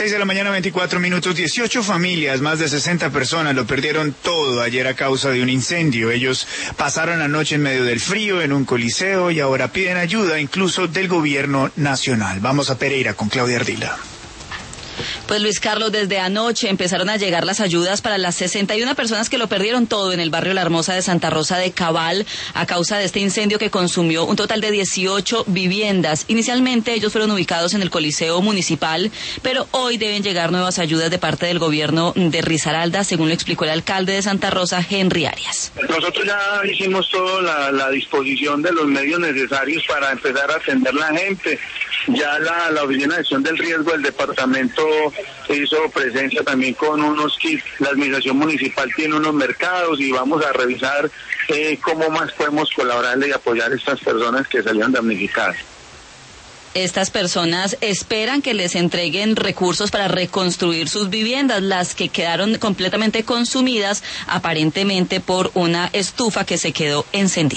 6:24 a.m, 18 familias, más de 60 personas lo perdieron todo ayer a causa de un incendio. Ellos pasaron la noche en medio del frío en un coliseo y ahora piden ayuda incluso del gobierno nacional. Vamos a Pereira con Claudia Ardila. Pues Luis Carlos, desde anoche empezaron a llegar las ayudas para las 61 personas que lo perdieron todo en el barrio La Hermosa de Santa Rosa de Cabal a causa de este incendio que consumió un total de 18 viviendas. Inicialmente ellos fueron ubicados en el Coliseo Municipal, pero hoy deben llegar nuevas ayudas de parte del gobierno de Risaralda, según lo explicó el alcalde de Santa Rosa, Henry Arias. Nosotros ya hicimos toda la disposición de los medios necesarios para empezar a atender la gente. Ya la Oficina de Gestión del Riesgo del departamento hizo presencia también con unos kits. La administración municipal tiene unos mercados y vamos a revisar cómo más podemos colaborarle y apoyar a estas personas que salieron damnificadas. Estas personas esperan que les entreguen recursos para reconstruir sus viviendas, las que quedaron completamente consumidas aparentemente por una estufa que se quedó encendida.